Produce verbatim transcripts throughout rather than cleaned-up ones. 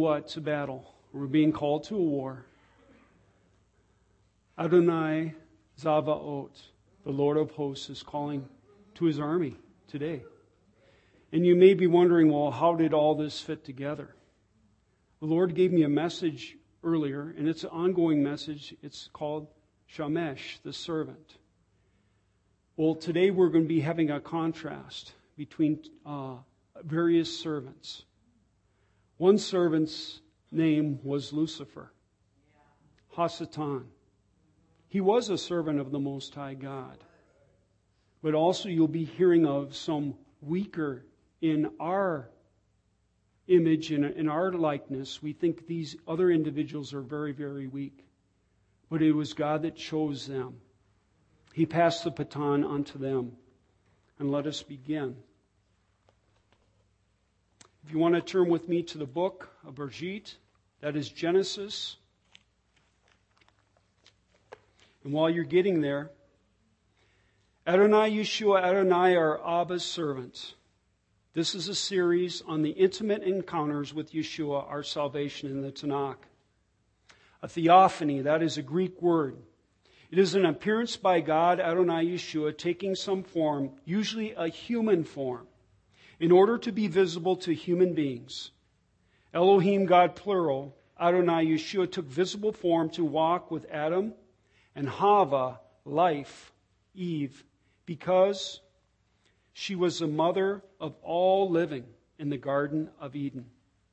what? To battle. We're being called to a war. Adonai Zavaot, the Lord of hosts, is calling to his army today. And you may be wondering, well, how did all this fit together? The Lord gave me a message earlier, and it's an ongoing message. It's called Shamesh, the servant. Well, today we're going to be having a contrast between uh, various servants. One servant's name was Lucifer, Hasatan. He was a servant of the Most High God. But also you'll be hearing of some weaker in our image, in, in our likeness. We think these other individuals are very, very weak. But it was God that chose them. He passed the baton onto them. And let us begin. If you want to turn with me to the book of Bereshit, that is Genesis. And while you're getting there, Adonai Yeshua, Adonai are Abba's servants. This is a series on the intimate encounters with Yeshua, our salvation in the Tanakh. A theophany, that is a Greek word. It is an appearance by God, Adonai Yeshua, taking some form, usually a human form, in order to be visible to human beings. Elohim, God plural, Adonai Yeshua took visible form to walk with Adam and Hava, life, Eve, because she was the mother of all living in the Garden of Eden.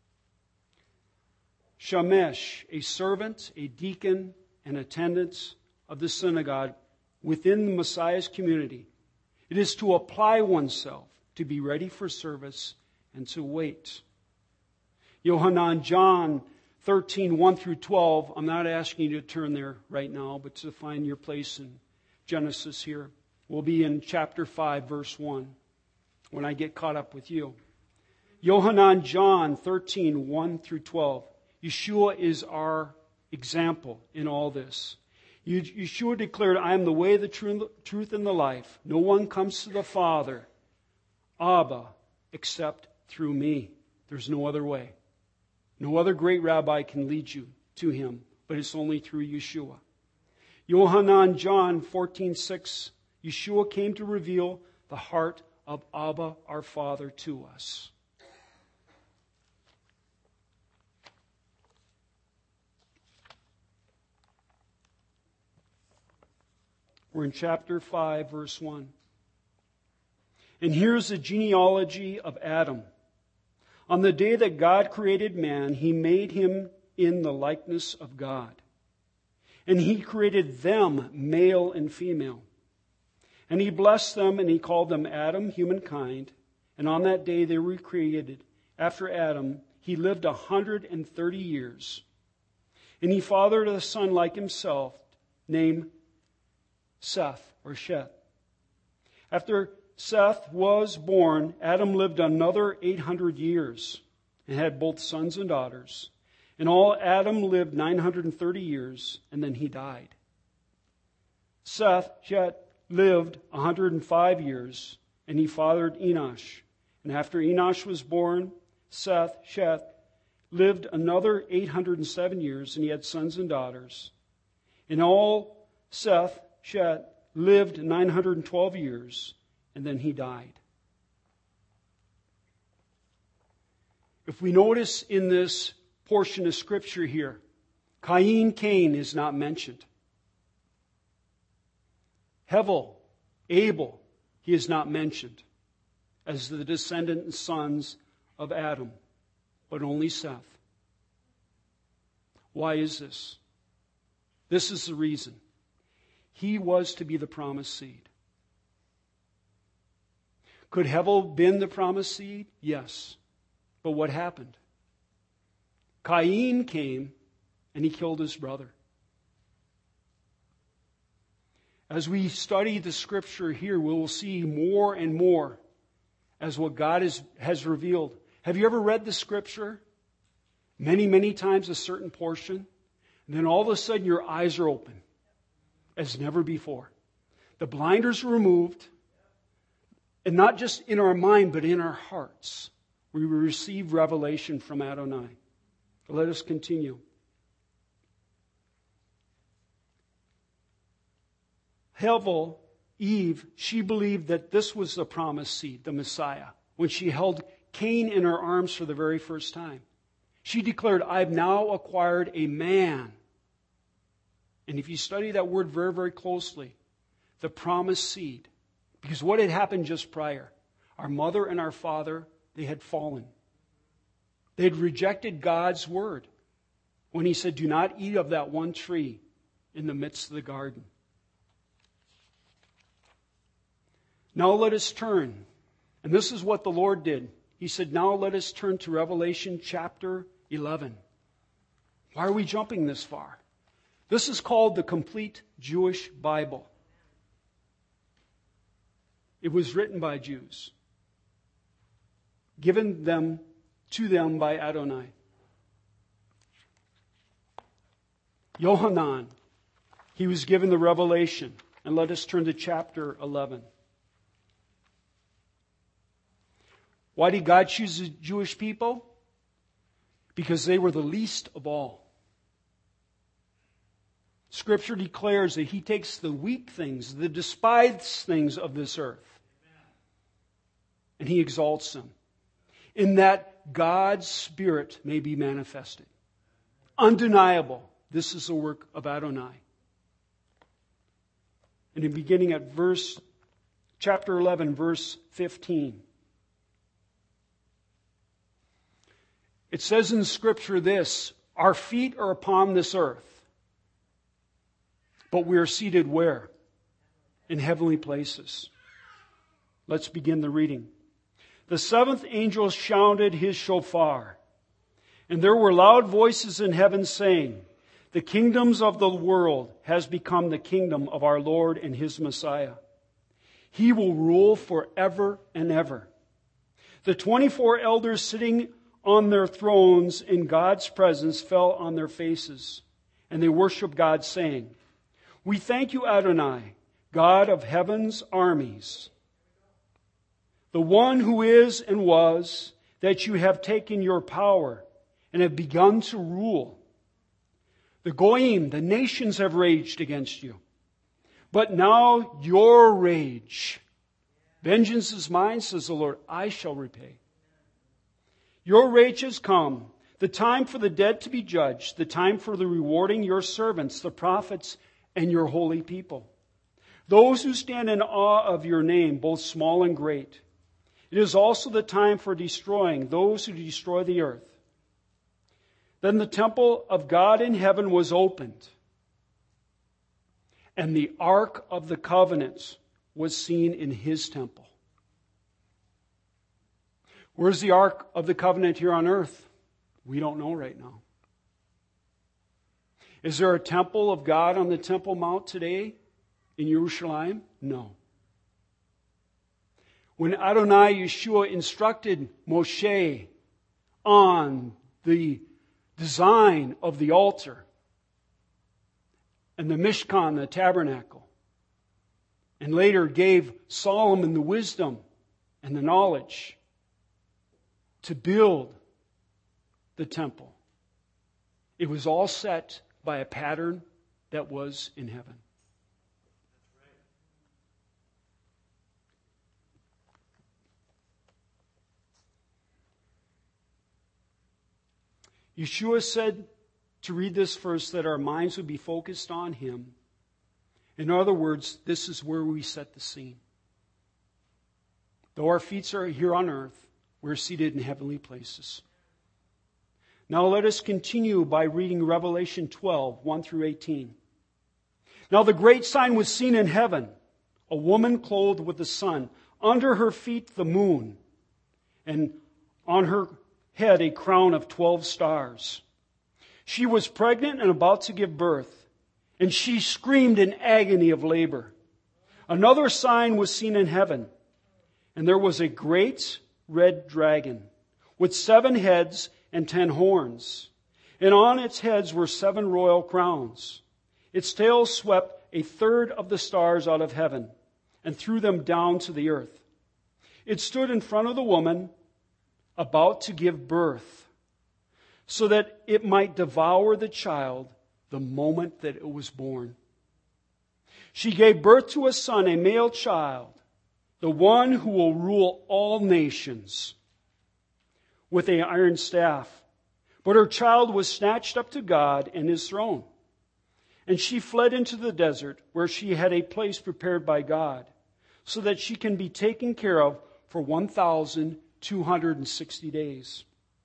Shamesh, a servant, a deacon, and attendant of the synagogue within the Messiah's community. It is to apply oneself, to be ready for service, and to wait. Yohanan, John thirteen, one through twelve. I'm not asking you to turn there right now, but to find your place in Genesis here. We'll be in chapter five, verse one, when I get caught up with you. Yohanan, John thirteen, one through twelve. Yeshua is our example in all this. Yeshua declared, I am the way, the truth, and the life. No one comes to the Father, Abba, except through me. There's no other way. No other great rabbi can lead you to him, but it's only through Yeshua. Yohanan, John fourteen, six. Yeshua came to reveal the heart of Abba, our Father, to us. We're in chapter five, verse one. And here's the genealogy of Adam. On the day that God created man, He made him in the likeness of God. And He created them, male and female. And He blessed them, and He called them Adam, humankind. And on that day they were created. After Adam, he lived a hundred and thirty years. And he fathered a son like himself, named Seth, or Sheth. After Seth was born, Adam lived another eight hundred years and had both sons and daughters. In all, Adam lived nine hundred thirty years, and then he died. Seth, Sheth, lived one hundred five years, and he fathered Enosh. And after Enosh was born, Seth, Sheth, lived another eight hundred seven years, and he had sons and daughters. In all, Seth, Sheth, lived nine hundred twelve years, and then he died. If we notice in this portion of Scripture here, Cain, Cain is not mentioned. Hevel, Abel, he is not mentioned as the descendant and sons of Adam, but only Seth. Why is this? This is the reason. He was to be the promised seed. Could Hevel been the promised seed? Yes. But what happened? Cain came and he killed his brother. As we study the Scripture here, we will see more and more as what God is, has revealed. Have you ever read the Scripture? Many, many times, a certain portion. And then all of a sudden your eyes are open as never before. The blinders are removed. And not just in our mind, but in our hearts. We receive revelation from Adonai. Let us continue. Hevel, Eve, she believed that this was the promised seed, the Messiah, when she held Cain in her arms for the very first time. She declared, I've now acquired a man. And if you study that word very, very closely, the promised seed. Because what had happened just prior? Our mother and our father, they had fallen. They had rejected God's word when He said, do not eat of that one tree in the midst of the garden. Now let us turn. And this is what the Lord did. He said, now let us turn to Revelation chapter eleven. Why are we jumping this far? This is called the complete Jewish Bible. It was written by Jews, given them to them by Adonai. Yohanan, he was given the revelation. And let us turn to chapter eleven. Why did God choose the Jewish people? Because they were the least of all. Scripture declares that He takes the weak things, the despised things of this earth, and He exalts them, in that God's Spirit may be manifested. Undeniable, this is the work of Adonai. And in beginning at verse, chapter eleven, verse fifteen. It says in Scripture this, our feet are upon this earth, but we are seated where? In heavenly places. Let's begin the reading. The seventh angel sounded his shofar, and there were loud voices in heaven saying, the kingdoms of the world has become the kingdom of our Lord and His Messiah. He will rule forever and ever. The twenty-four elders sitting on their thrones in God's presence fell on their faces, and they worshiped God, saying, we thank you, Adonai, God of heaven's armies, the one who is and was, that you have taken your power and have begun to rule. The Goyim, the nations, have raged against you. But now your rage, vengeance is mine, says the Lord, I shall repay. Your rage has come, the time for the dead to be judged, the time for the rewarding your servants, the prophets, and your holy people, those who stand in awe of your name, both small and great. It is also the time for destroying those who destroy the earth. Then the temple of God in heaven was opened, and the ark of the covenant was seen in His temple. Where's the ark of the covenant here on earth? We don't know right now. Is there a temple of God on the Temple Mount today in Jerusalem? No. When Adonai Yeshua instructed Moshe on the design of the altar and the Mishkan, the tabernacle, and later gave Solomon the wisdom and the knowledge to build the temple, it was all set by a pattern that was in heaven. Yeshua said to read this verse that our minds would be focused on Him. In other words, this is where we set the scene. Though our feet are here on earth, we're seated in heavenly places. Now let us continue by reading Revelation twelve, one through eighteen. Now the great sign was seen in heaven, a woman clothed with the sun, under her feet the moon, and on her head a crown of twelve stars. She was pregnant and about to give birth, and she screamed in agony of labor. Another sign was seen in heaven, and there was a great red dragon with seven heads and ten horns, and on its heads were seven royal crowns. Its tail swept a third of the stars out of heaven and threw them down to the earth. It stood in front of the woman about to give birth. so that it might devour the child the moment that it was born. She gave birth to a son, a male child, the one who will rule all nations with an iron staff. But her child was snatched up to God and his throne. And she fled into the desert, where she had a place prepared by God, so that she can be taken care of for one thousand two hundred sixty days.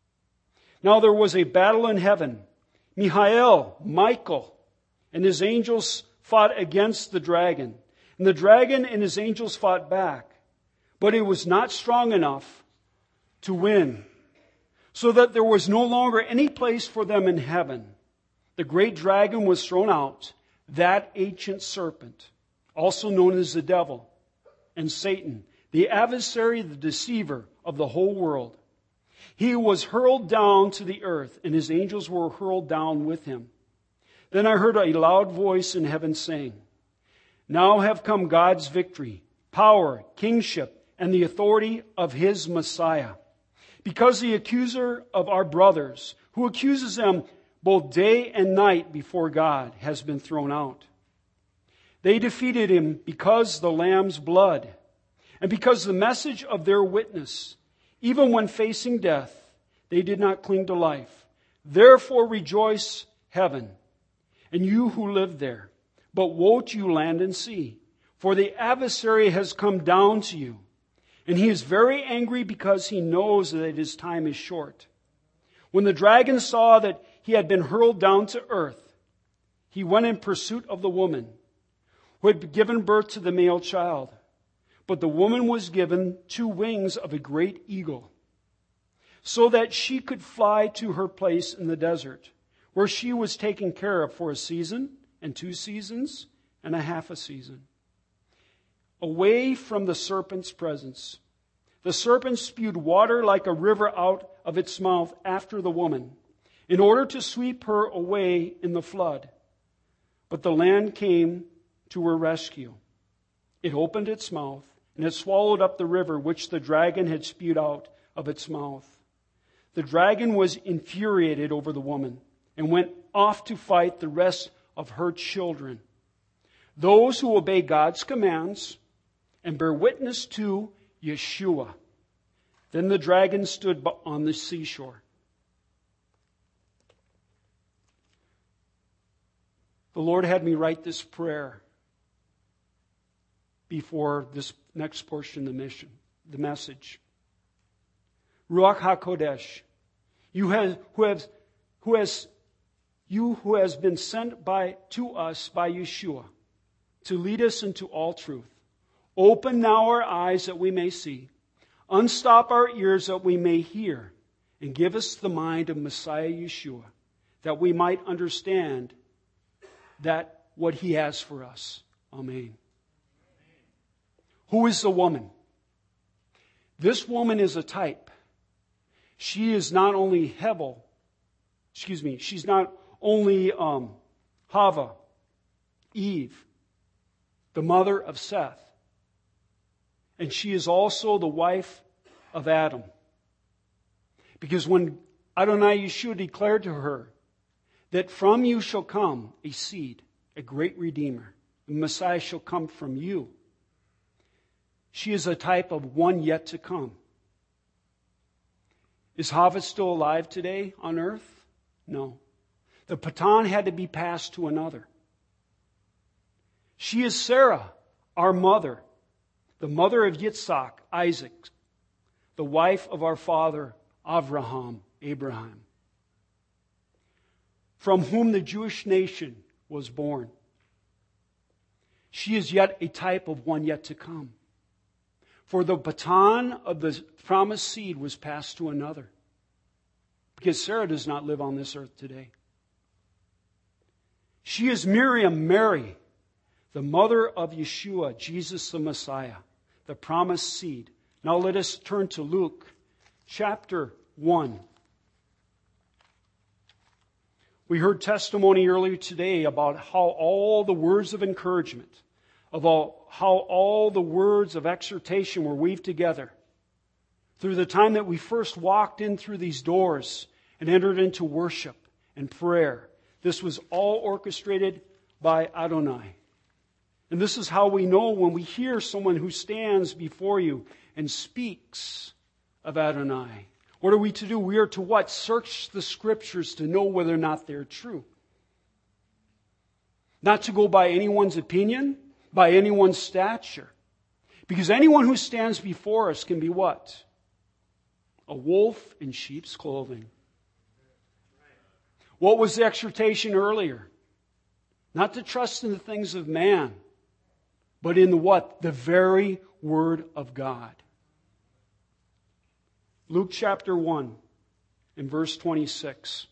Now there was a battle in heaven. Michael, Michael, and his angels fought against the dragon. And the dragon and his angels fought back. But it was not strong enough to win, so that there was no longer any place for them in heaven. The great dragon was thrown out, that ancient serpent, also known as the devil and Satan, the adversary, the deceiver of the whole world. He was hurled down to the earth, and his angels were hurled down with him. Then I heard a loud voice in heaven saying, "Now have come God's victory, power, kingship, and the authority of his Messiah. Because the accuser of our brothers, who accuses them both day and night before God, has been thrown out. They defeated him because the Lamb's blood, and because the message of their witness. Even when facing death, they did not cling to life. Therefore rejoice, heaven, and you who live there. But woe to you, land and sea, for the adversary has come down to you, and he is very angry because he knows that his time is short." When the dragon saw that he had been hurled down to earth, he went in pursuit of the woman who had given birth to the male child. But the woman was given two wings of a great eagle, so that she could fly to her place in the desert, where she was taken care of for a season and two seasons and a half a season, away from the serpent's presence. The serpent spewed water like a river out of its mouth after the woman, in order to sweep her away in the flood. But the land came to her rescue. It opened its mouth, and it swallowed up the river which the dragon had spewed out of its mouth. The dragon was infuriated over the woman and went off to fight the rest of her children, those who obey God's commands and bear witness to Yeshua. Then the dragon stood on the seashore. The Lord had me write this prayer before this next portion of the mission, the message. Ruach HaKodesh, you have, who has, who has, you who has been sent by to us by Yeshua to lead us into all truth. Open now our eyes that we may see. Unstop our ears that we may hear. And give us the mind of Messiah Yeshua, that we might understand that what he has for us. Amen. Who is the woman? This woman is a type. She is not only Hevel, excuse me, she's not only um, Hava, Eve, the mother of Seth, and she is also the wife of Adam. Because when Adonai Yeshua declared to her that from you shall come a seed, a great Redeemer, the Messiah shall come from you, she is a type of one yet to come. Is Hava still alive today on earth? No. The baton had to be passed to another. She is Sarah, our mother, the mother of Yitzhak, Isaac, the wife of our father, Avraham, Abraham, from whom the Jewish nation was born. She is yet a type of one yet to come. For the baton of the promised seed was passed to another. Because Sarah does not live on this earth today. She is Miriam, Mary, the mother of Yeshua, Jesus the Messiah, the promised seed. Now let us turn to Luke chapter one. We heard testimony earlier today about how all the words of encouragement, about how all the words of exhortation were weaved together through the time that we first walked in through these doors and entered into worship and prayer. This was all orchestrated by Adonai. And this is how we know when we hear someone who stands before you and speaks of Adonai. What are we to do? We are to what? Search the Scriptures to know whether or not they're true. Not to go by anyone's opinion, by anyone's stature. Because anyone who stands before us can be what? A wolf in sheep's clothing. What was the exhortation earlier? Not to trust in the things of man, but in the what? The very Word of God. Luke chapter one, in verse twenty-six.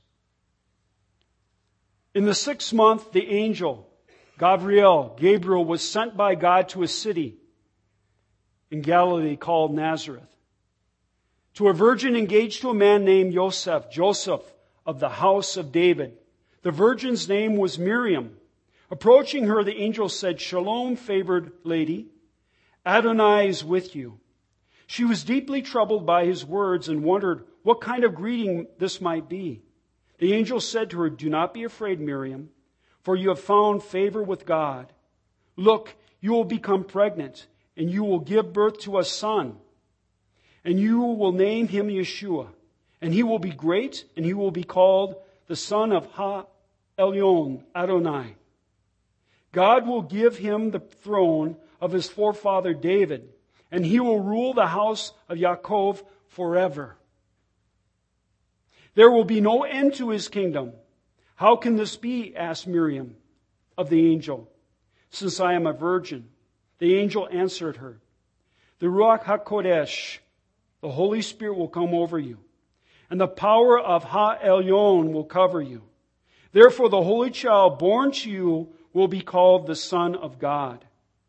In the sixth month, the angel, Gabriel, Gabriel, was sent by God to a city in Galilee called Nazareth, to a virgin engaged to a man named Joseph, Joseph of the house of David. The virgin's name was Miriam. Approaching her, the angel said, "Shalom, favored lady, Adonai is with you." She was deeply troubled by his words and wondered what kind of greeting this might be. The angel said to her, "Do not be afraid, Miriam, for you have found favor with God. Look, you will become pregnant, and you will give birth to a son, and you will name him Yeshua. And he will be great, and he will be called the Son of Ha-Elyon, Adonai. God will give him the throne of his forefather David, and he will rule the house of Yaakov forever. There will be no end to his kingdom." "How can this be?" asked Miriam of the angel, "since I am a virgin." The angel answered her, "The Ruach HaKodesh, the Holy Spirit, will come over you, and the power of Ha-Elyon will cover you. Therefore the Holy Child born to you will be called the Son of God."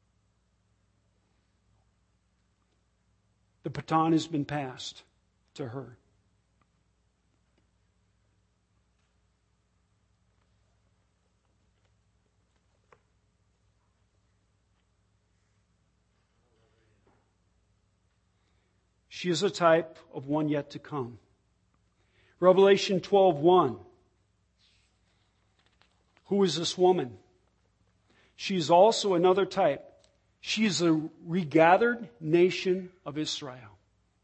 The baton has been passed to her. She is a type of one yet to come. Revelation twelve one. Who is this woman? She is also another type. She is a regathered nation of Israel.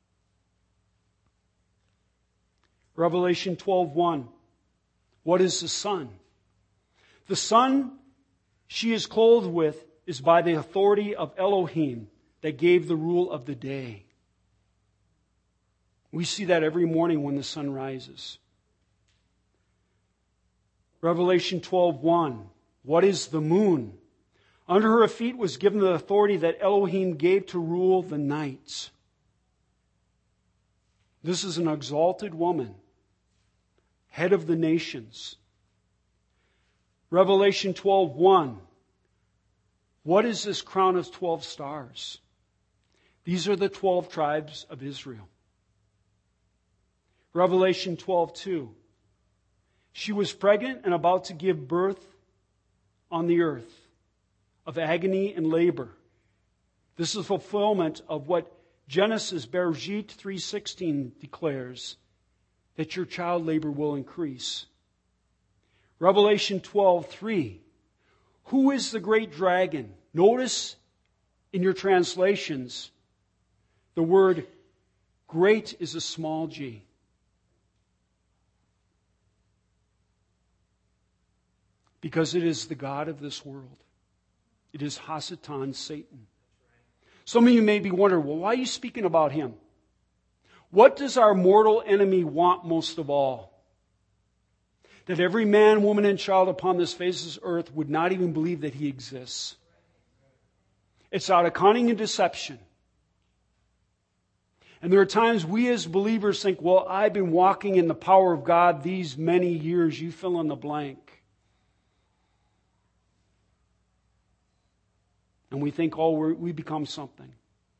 Revelation twelve one. What is the sun? The sun she is clothed with is by the authority of Elohim that gave the rule of the day. We see that every morning when the sun rises. Revelation twelve one. What is the moon? Under her feet was given the authority that Elohim gave to rule the nights. This is an exalted woman, head of the nations. Revelation twelve one. What is this crown of twelve stars? These are the twelve tribes of Israel. Revelation twelve two. She was pregnant and about to give birth on the earth of agony and labor. This is fulfillment of what Genesis Bereshit three sixteen declares, that your child labor will increase. Revelation twelve three. Who is the great dragon? Notice in your translations, the word great is a small g. Because it is the god of this world. It is Hasatan, Satan. Some of you may be wondering, well, why are you speaking about him? What does our mortal enemy want most of all? That every man, woman, and child upon this face of this earth would not even believe that he exists. It's out of cunning and deception. And there are times we as believers think, well, I've been walking in the power of God these many years. You fill in the blank. And we think, oh, we're, we become something.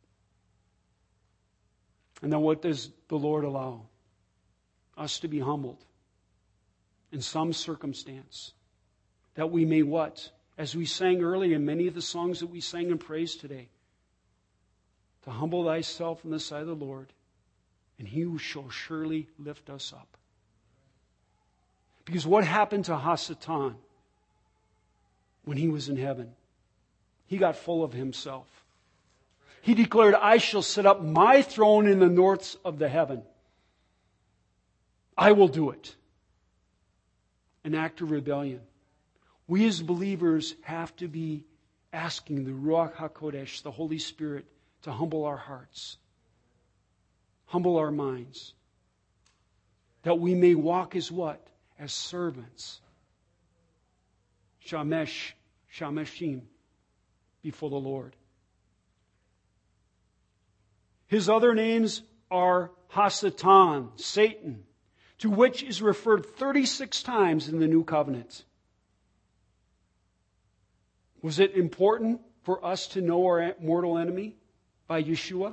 And then what does the Lord allow? Us to be humbled in some circumstance. That we may what? As we sang earlier in many of the songs that we sang in praise today. To humble thyself in the sight of the Lord, and he shall surely lift us up. Because what happened to Hasatan when he was in heaven? He got full of himself. He declared, I shall set up my throne in the norths of the heaven. I will do it. An act of rebellion. We as believers have to be asking the Ruach HaKodesh, the Holy Spirit, to humble our hearts, humble our minds, that we may walk as what? As servants. Shamesh, Shameshim, before the Lord. His other names are Hasatan, Satan, to which is referred thirty-six times in the New Covenant. Was it important for us to know our mortal enemy by Yeshua?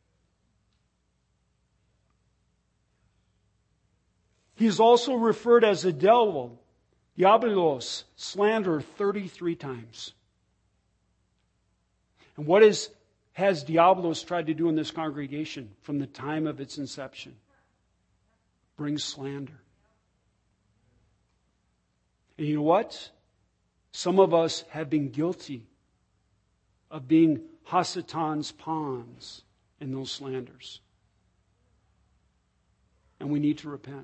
He is also referred as the devil, diabolos, slanderer, thirty-three times. And what is, has diabolos tried to do in this congregation from the time of its inception? Bring slander. And you know what? Some of us have been guilty of being Hasatan's pawns in those slanders. And we need to repent.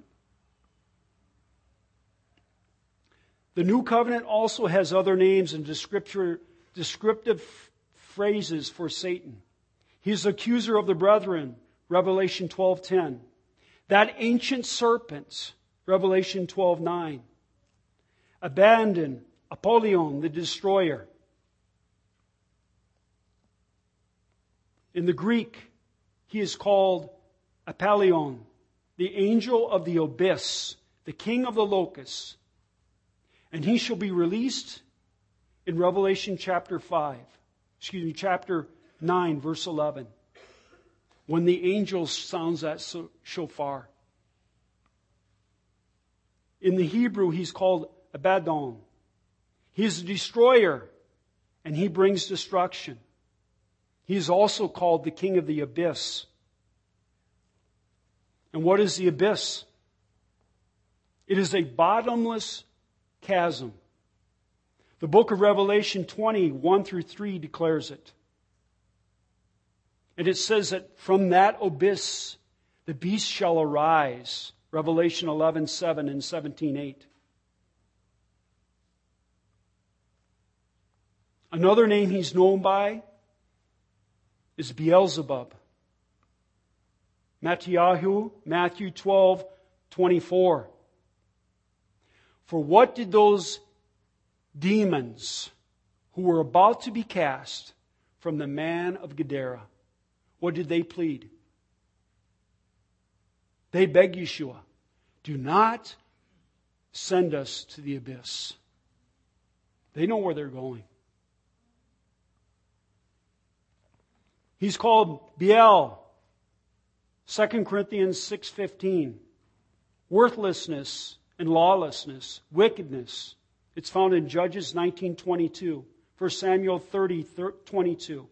The New Covenant also has other names and descriptive phrases for Satan. He is the accuser of the brethren, Revelation twelve ten. That ancient serpent, Revelation twelve nine. Abandon, Apollyon, the destroyer. In the Greek, he is called Apollyon, the angel of the abyss, the king of the locusts. And he shall be released in Revelation chapter five, excuse me, chapter nine, verse eleven, when the angel sounds that shofar. In the Hebrew, he's called Abaddon. He is a destroyer, and he brings destruction. He is also called the king of the abyss. And what is the abyss? It is a bottomless chasm. The book of Revelation twenty, one through three declares it. And it says that from that abyss the beast shall arise. Revelation eleven seven and seventeen eight. Another name he's known by is Beelzebub. Mattiyahu, Matthew twelve twenty-four. For what did those demons who were about to be cast from the man of Gadara, what did they plead? They begged Yeshua, do not send us to the abyss. They know where they're going. He's called Beel, Second Corinthians six fifteen. Worthlessness and lawlessness, wickedness. It's found in Judges nineteen twenty-two, First Samuel thirty twenty-two.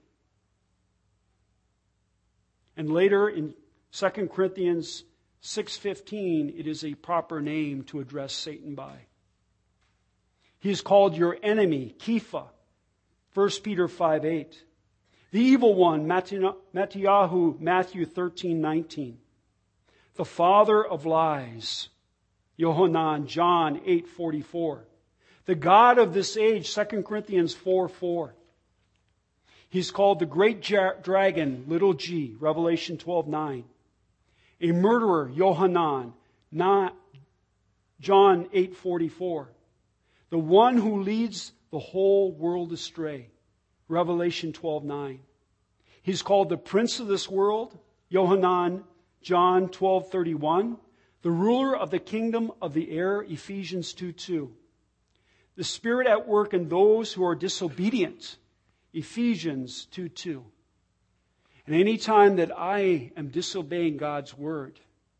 And later in Second Corinthians six fifteen, it is a proper name to address Satan by. He is called your enemy, Kepha, First Peter five eight. The evil one, Mattiyahu, Matthew thirteen nineteen. The father of lies, Yohanan, John eight forty-four. The God of this age, Second Corinthians four four. He's called the great dragon, little g, Revelation twelve nine. A murderer, Yohanan, not John eight forty-four. The one who leads the whole world astray, Revelation twelve nine. He's called the prince of this world, Yohanan, John twelve thirty-one. The ruler of the kingdom of the air, Ephesians two two. The Spirit at work in those who are disobedient, Ephesians two two. And any time that I am disobeying God's word,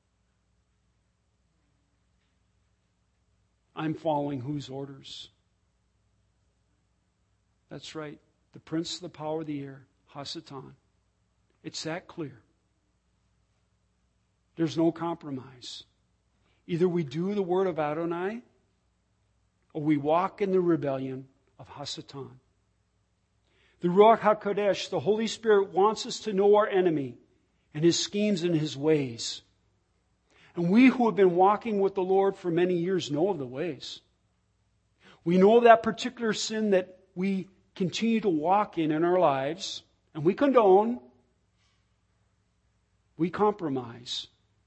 I'm following whose orders? That's right. The prince of the power of the air, Hasatan. It's that clear. There's no compromise. Either we do the word of Adonai, or we walk in the rebellion of Hasatan. The Ruach HaKodesh, the Holy Spirit, wants us to know our enemy and his schemes and his ways. And we who have been walking with the Lord for many years know of the ways. We know that particular sin that we continue to walk in in our lives, and we condone, we compromise,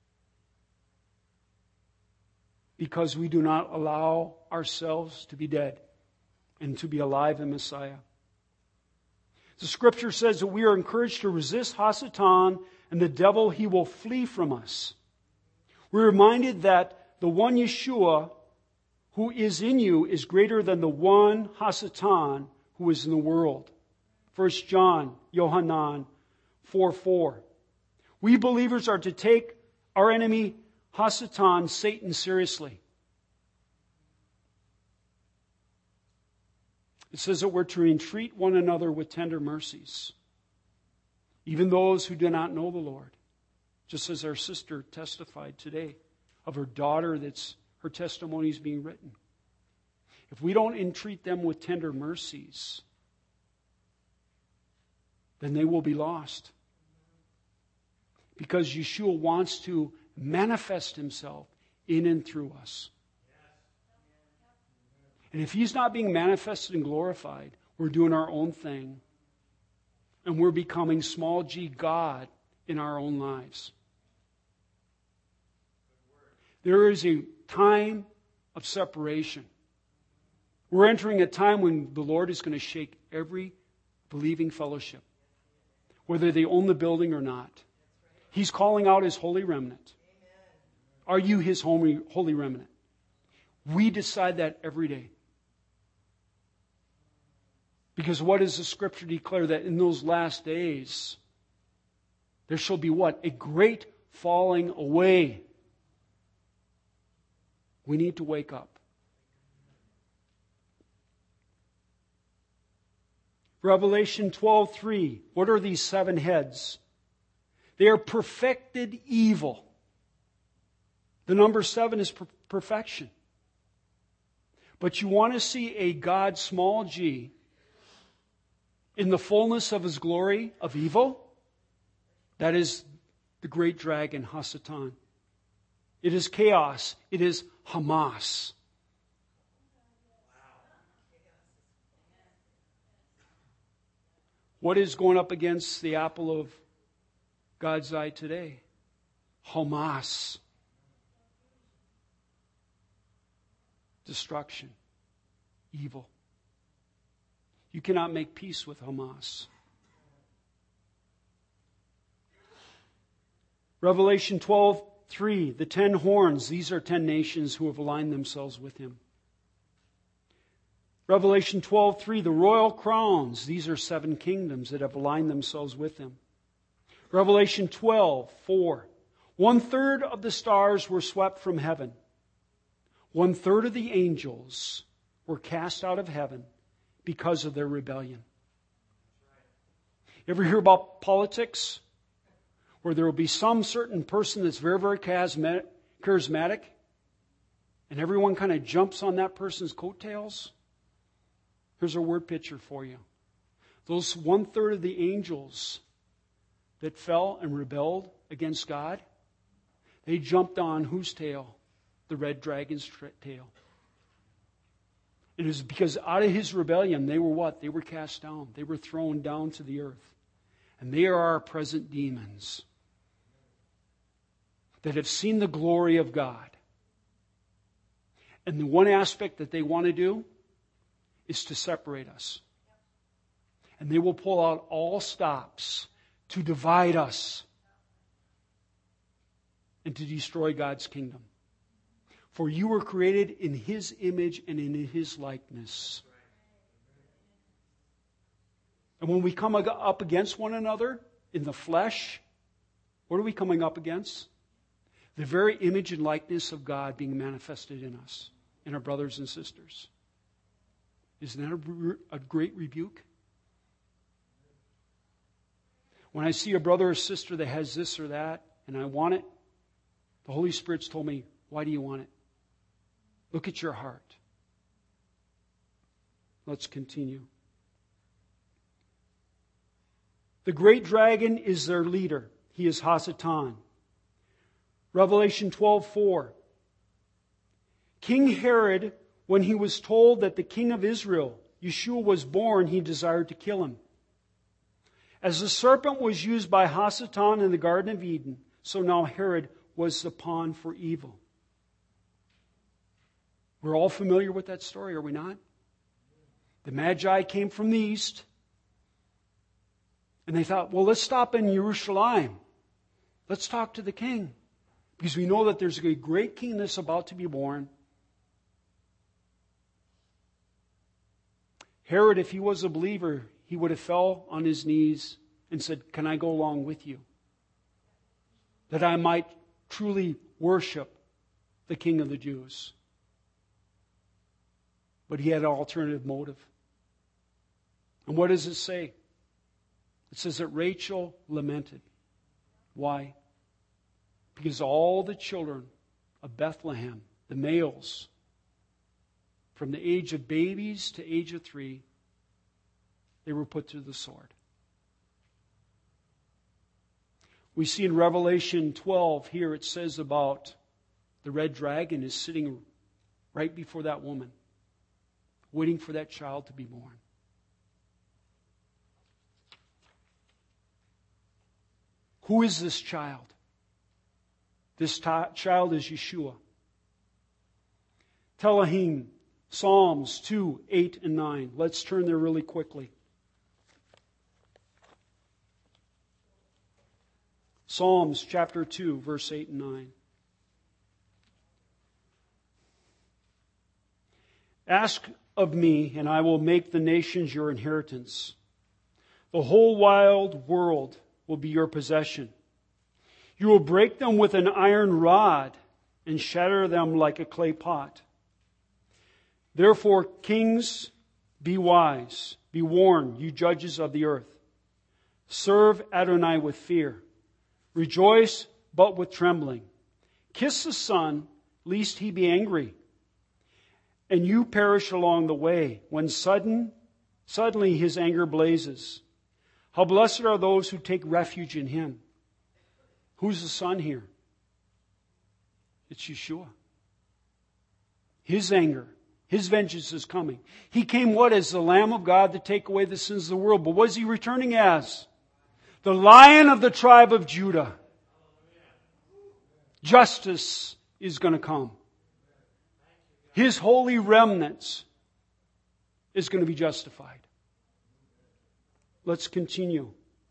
because we do not allow ourselves to be dead and to be alive in Messiah. The scripture says that we are encouraged to resist Hasatan, and the devil, he will flee from us. We're reminded that the one Yeshua who is in you is greater than the one Hasatan who is in the world. First John, Yohanan four four. We believers are to take our enemy Hasatan, Satan, seriously. It says that we're to entreat one another with tender mercies, even those who do not know the Lord. Just as our sister testified today of her daughter, that's her testimony is being written. If we don't entreat them with tender mercies, then they will be lost. Because Yeshua wants to manifest himself in and through us. And if he's not being manifested and glorified, we're doing our own thing. And we're becoming small g God in our own lives. There is a time of separation. We're entering a time when the Lord is going to shake every believing fellowship, whether they own the building or not. He's calling out his holy remnant. Are you his holy, holy remnant? We decide that every day. Because what does the scripture declare? That in those last days, there shall be what? A great falling away. We need to wake up. Revelation twelve three. What are these seven heads? They are perfected evil. The number seven is per- perfection. But you want to see a God, small g, in the fullness of his glory of evil? That is the great dragon, Hasatan. It is chaos. It is Hamas. What is going up against the apple of God's eye today? Hamas. Destruction. Evil. You cannot make peace with Hamas. Revelation twelve three, the ten horns, these are ten nations who have aligned themselves with him. Revelation twelve three, the royal crowns, these are seven kingdoms that have aligned themselves with him. Revelation twelve four, one third of the stars were swept from heaven. One third of the angels were cast out of heaven because of their rebellion. You ever hear about politics? Where there will be some certain person that's very, very charismatic, and everyone kind of jumps on that person's coattails? Here's a word picture for you. Those one third of the angels that fell and rebelled against God, they jumped on whose tail? The red dragon's tail. It is because out of his rebellion, they were what? They were cast down. They were thrown down to the earth. And they are our present demons that have seen the glory of God. And the one aspect that they want to do is to separate us. And they will pull out all stops to divide us and to destroy God's kingdom. For you were created in his image and in his likeness. And when we come up against one another in the flesh, what are we coming up against? The very image and likeness of God being manifested in us, in our brothers and sisters. Isn't that a, a great rebuke? When I see a brother or sister that has this or that, and I want it, the Holy Spirit's told me, Why do you want it? Look at your heart. Let's continue. The great dragon is their leader. He is Hasatan. Revelation twelve four. King Herod, when he was told that the king of Israel, Yeshua, was born, he desired to kill him. As the serpent was used by Hasatan in the Garden of Eden, so now Herod was the pawn for evil. We're all familiar with that story, are we not? The Magi came from the east, and they thought, well, let's stop in Jerusalem. Let's talk to the king, because we know that there's a great king that's about to be born. Herod, if he was a believer, he would have fell on his knees and said, can I go along with you? That I might truly worship the King of the Jews. But he had an alternative motive. And what does it say? It says that Rachel lamented. Why? Because all the children of Bethlehem, the males, from the age of babies to age of three, they were put to the sword. We see in Revelation twelve here, it says about the red dragon is sitting right before that woman, waiting for that child to be born. Who is this child? This t- child is Yeshua. Telahim, Psalms two, eight, and nine. Let's turn there really quickly. Psalms chapter two, verse eight and nine. Ask of me, and I will make the nations your inheritance. The whole wild world will be your possession. You will break them with an iron rod and shatter them like a clay pot. Therefore, kings, be wise. Be warned, you judges of the earth. Serve Adonai with fear. Rejoice, but with trembling. Kiss the Son, lest he be angry, and you perish along the way, when sudden, suddenly his anger blazes. How blessed are those who take refuge in him. Who's the Son here? It's Yeshua. His anger, his vengeance is coming. He came what? As the Lamb of God to take away the sins of the world. But what is he returning as? The Lion of the tribe of Judah. Justice is going to come. His holy remnants is going to be justified. Let's continue.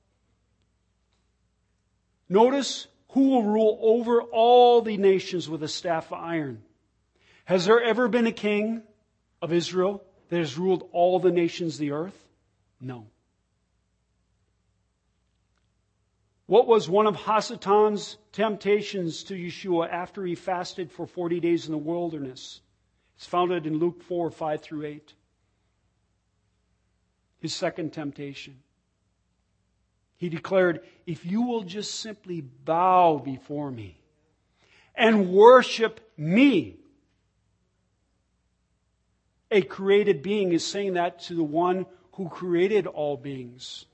Notice who will rule over all the nations with a staff of iron. Has there ever been a king of Israel that has ruled all the nations of the earth? No. What was one of Hasatan's temptations to Yeshua after he fasted for forty days in the wilderness? It's found in Luke four, five through eight. His second temptation. He declared, if you will just simply bow before me and worship me. A created being is saying that to the one who created all beings.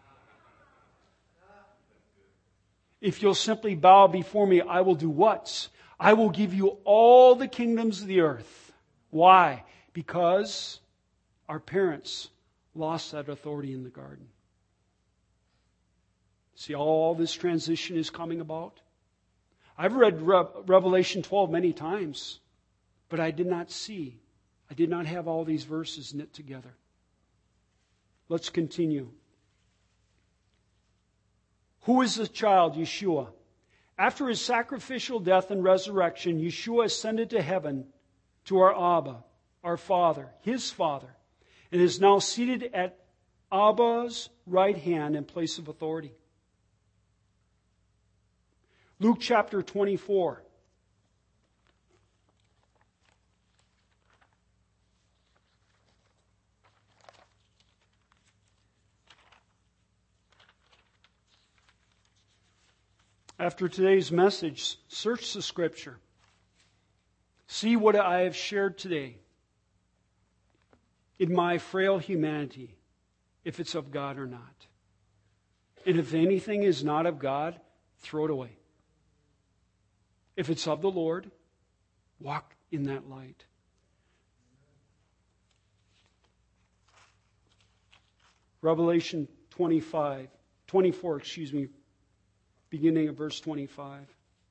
If you'll simply bow before me, I will do what? I will give you all the kingdoms of the earth. Why? Because our parents lost that authority in the garden. See, all this transition is coming about. I've read Re- Revelation twelve many times, but I did not see, I did not have all these verses knit together. Let's continue. Who is the child? Yeshua. After his sacrificial death and resurrection, Yeshua ascended to heaven to our Abba, our Father, his Father, and is now seated at Abba's right hand in place of authority. Luke chapter twenty-four. After today's message, search the Scripture. See what I have shared today in my frail humanity, if it's of God or not. And if anything is not of God, throw it away. If it's of the Lord, walk in that light. Revelation twenty-five, twenty-four, excuse me, beginning of verse twenty-five.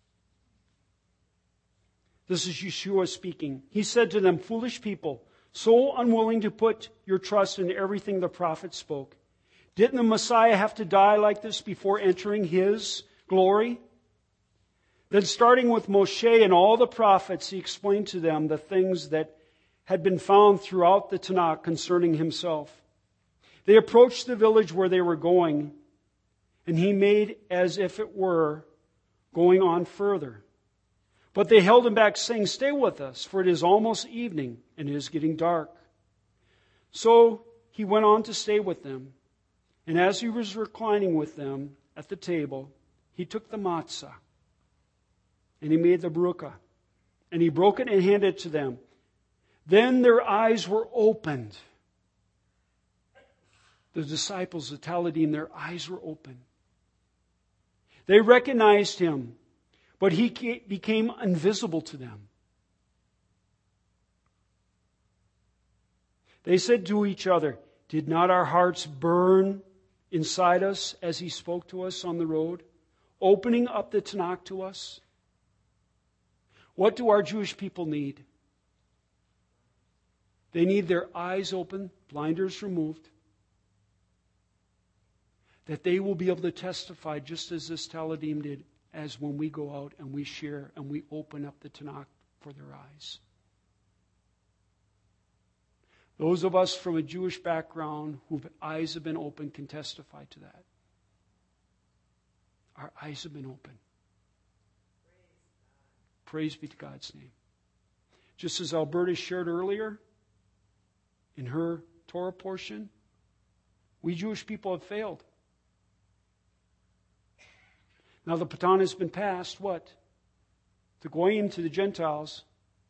This is Yeshua speaking. He said to them, "Foolish people, so unwilling to put your trust in everything the prophet spoke. Didn't the Messiah have to die like this before entering His glory?" Then starting with Moshe and all the prophets, He explained to them the things that had been found throughout the Tanakh concerning Himself. They approached the village where they were going, and He made as if it were going on further. But they held Him back, saying, "Stay with us, for it is almost evening, and it is getting dark." So He went on to stay with them. And as He was reclining with them at the table, He took the matzah, and He made the brucha, and He broke it and handed it to them. Then their eyes were opened. The disciples, the Talmudim, their eyes were open. They recognized Him, but He became invisible to them. They said to each other, "Did not our hearts burn inside us as He spoke to us on the road, opening up the Tanakh to us?" What do our Jewish people need? They need their eyes open, blinders removed, that they will be able to testify just as this Talmudim did, as when we go out and we share and we open up the Tanakh for their eyes. Those of us from a Jewish background whose eyes have been open can testify to that. Our eyes have been open. Praise be to God's name. Just as Alberta shared earlier in her Torah portion, we Jewish people have failed. Now the baton has been passed, what? To Goyim, to the Gentiles,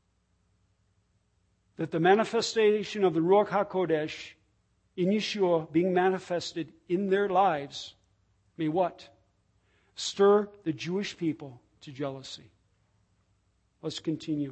that the manifestation of the Ruach HaKodesh in Yeshua being manifested in their lives may what? Stir the Jewish people to jealousy. Let's continue.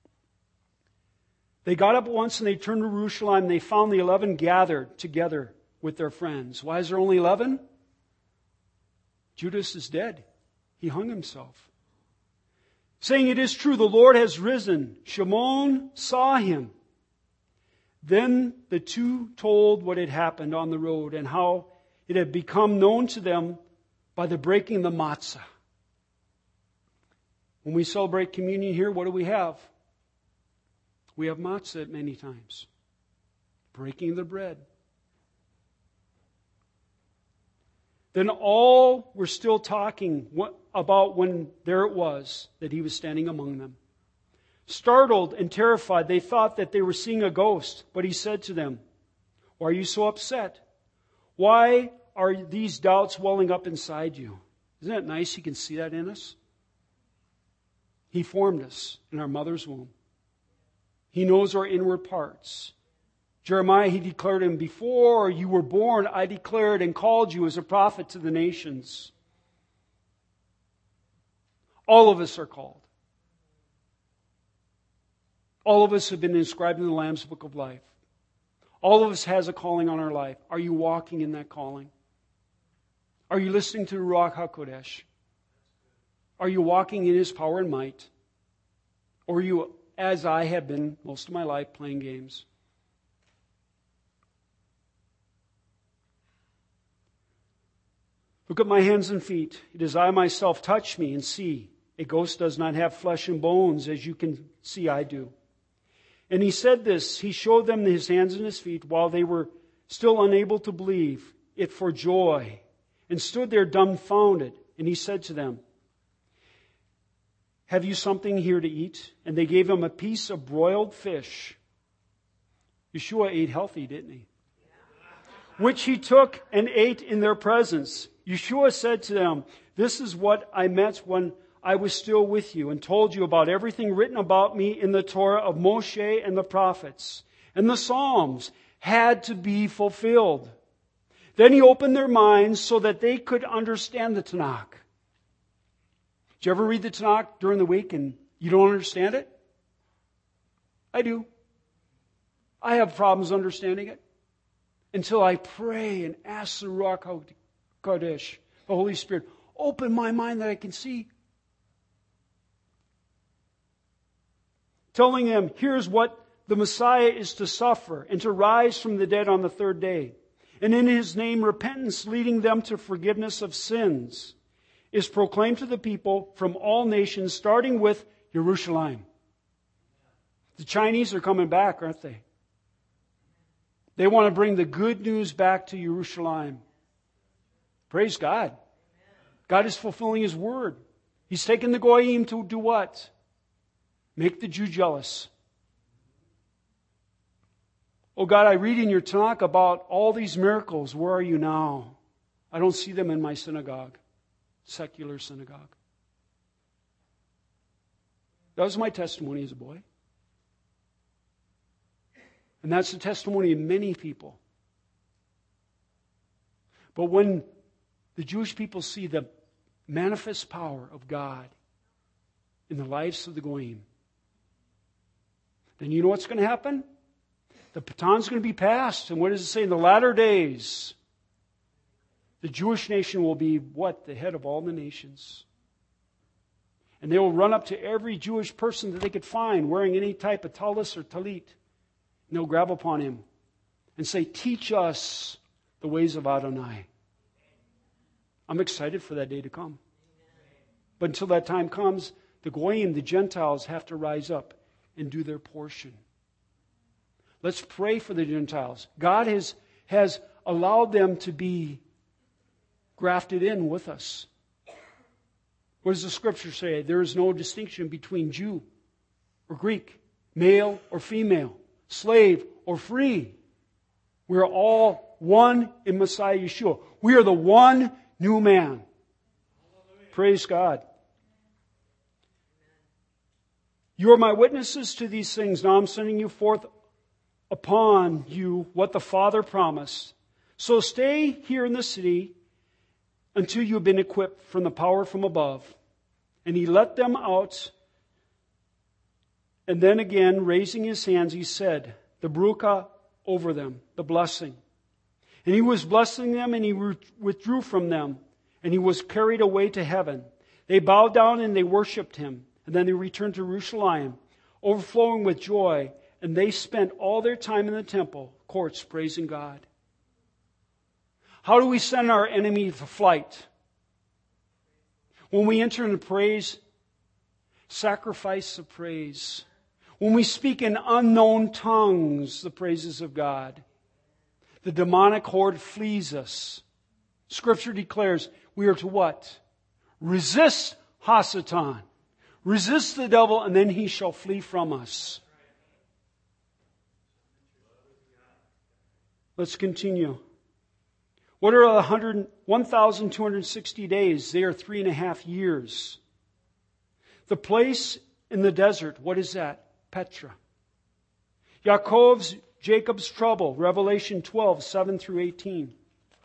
They got up once and they turned to Jerusalem. They found the eleven gathered together with their friends. Why is there only eleven? Judas is dead. He hung himself. Saying, "It is true, the Lord has risen." Shimon saw Him. Then the two told what had happened on the road and how it had become known to them by the breaking of the matzah. When we celebrate communion here, what do we have? We have matzah many times. Breaking the bread. Then all were still talking about when there it was that He was standing among them. Startled and terrified, they thought that they were seeing a ghost. But He said to them, "Why are you so upset? Why are these doubts welling up inside you?" Isn't it nice He can see that in us? He formed us in our mother's womb. He knows our inward parts. Jeremiah, He declared Him, "Before you were born, I declared and called you as a prophet to the nations." All of us are called. All of us have been inscribed in the Lamb's Book of Life. All of us has a calling on our life. Are you walking in that calling? Are you listening to the Ruach HaKodesh? Are you walking in His power and might? Or are you, as I have been most of my life, playing games? Look at my hands and feet. It is I myself. Touch me and see. A ghost does not have flesh and bones, as you can see I do. And He said this. He showed them His hands and His feet while they were still unable to believe it for joy, and stood there dumbfounded. And He said to them, "Have you something here to eat?" And they gave Him a piece of broiled fish. Yeshua ate healthy, didn't He? Which He took and ate in their presence. Yeshua said to them, "This is what I meant when I was still with you and told you about everything written about me in the Torah of Moshe and the prophets. And the Psalms had to be fulfilled. Then he opened their minds so that they could understand the Tanakh. Did you ever read the Tanakh during the week and you don't understand it? I do. I have problems understanding it until I pray and ask the Ruach HaKodesh, the Holy Spirit, open my mind that I can see. Telling them, here's what the Messiah is to suffer and to rise from the dead on the third day. And in His name, repentance leading them to forgiveness of sins is proclaimed to the people from all nations, starting with Jerusalem. The Chinese are coming back, aren't they? They want to bring the good news back to Jerusalem. Praise God. God is fulfilling His word. He's taken the Goyim to do what? Make the Jew jealous. Oh God, I read in your Tanakh about all these miracles. Where are you now? I don't see them in my synagogue, secular synagogue. That was my testimony as a boy. And that's the testimony of many people. But when the Jewish people see the manifest power of God in the lives of the Goyim, then you know what's going to happen? The baton's going to be passed. And what does it say? In the latter days, the Jewish nation will be what? The head of all the nations. And they will run up to every Jewish person that they could find wearing any type of talis or talit. And they'll grab upon him and say, teach us the ways of Adonai. I'm excited for that day to come. But until that time comes, the Goyim, the Gentiles, have to rise up and do their portion. Let's pray for the Gentiles. God has, has allowed them to be grafted in with us. What does the Scripture say? There is no distinction between Jew or Greek, male or female, slave or free. We are all one in Messiah Yeshua. We are the one new man. Praise God. You are my witnesses to these things. Now I'm sending you forth upon you what the Father promised. So stay here in the city until you have been equipped from the power from above. And he let them out. And then again, raising his hands, he said, the Baruch over them, the blessing. And he was blessing them, and he withdrew from them, and he was carried away to heaven. They bowed down and they worshipped him. And then they returned to Jerusalem, overflowing with joy. And they spent all their time in the temple courts praising God. How do we send our enemy to flight? When we enter into praise, sacrifice of praise. When we speak in unknown tongues, the praises of God, the demonic horde flees us. Scripture declares we are to what? Resist Hasatan. Resist the devil, and then he shall flee from us. Let's continue. What are one thousand two hundred sixty days? They are three and a half years. The place in the desert, what is that? Petra. Yaakov's, Jacob's trouble, Revelation twelve, seven through eighteen.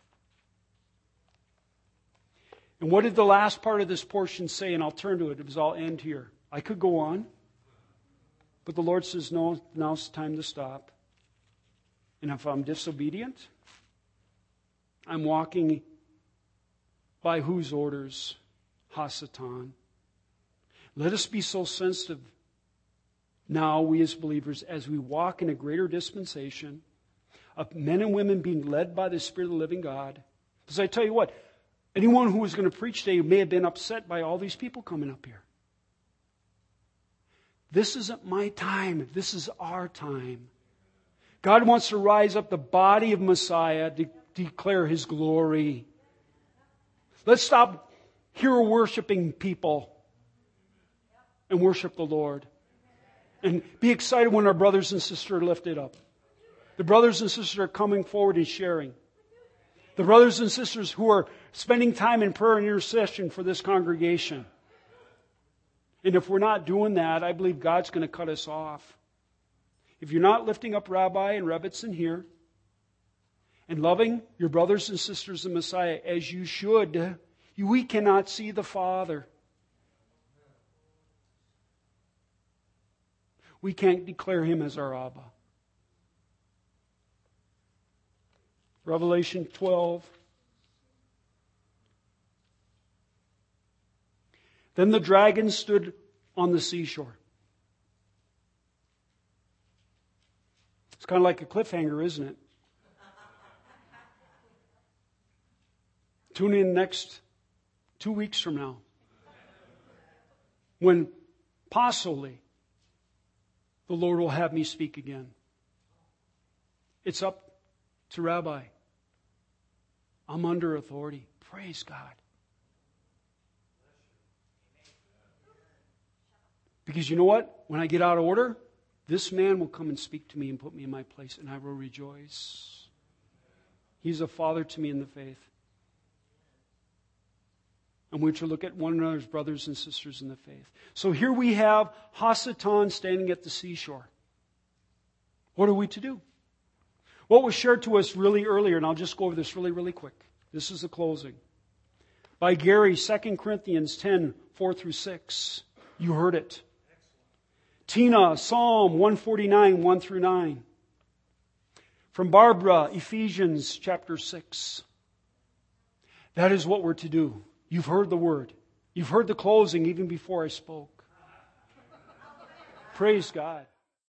And what did the last part of this portion say? And I'll turn to it as I'll end here. I could go on, but the Lord says, no, now's the time to stop. And if I'm disobedient, I'm walking by whose orders? Hasatan. Let us be so sensitive now, we as believers, as we walk in a greater dispensation of men and women being led by the Spirit of the living God. Because I tell you what, anyone who was going to preach today may have been upset by all these people coming up here. This isn't my time. This is our time. God wants to rise up the body of Messiah to declare His glory. Let's stop hero worshiping people and worship the Lord. And be excited when our brothers and sisters are lifted up. The brothers and sisters are coming forward and sharing. The brothers and sisters who are spending time in prayer and intercession for this congregation. And if we're not doing that, I believe God's going to cut us off. If you're not lifting up Rabbi and Rebbitzin here, and loving your brothers and sisters in Messiah as you should, we cannot see the Father. We can't declare Him as our Abba. Revelation twelve. Then the dragon stood on the seashore. It's kind of like a cliffhanger, isn't it? Tune in next two weeks from now, when possibly the Lord will have me speak again. It's up to Rabbi. I'm under authority. Praise God. Because you know what? When I get out of order, this man will come and speak to me and put me in my place, and I will rejoice. He's a father to me in the faith. And we're to look at one another's brothers and sisters in the faith. So here we have Hasatan standing at the seashore. What are we to do? What was shared to us really earlier, and I'll just go over this really, really quick. This is the closing. By Gary, Second Corinthians ten, four through six. You heard it. Tina, Psalm one forty-nine, one through nine. From Barbara, Ephesians chapter six. That is what we're to do. You've heard the word. You've heard the closing even before I spoke. Praise God.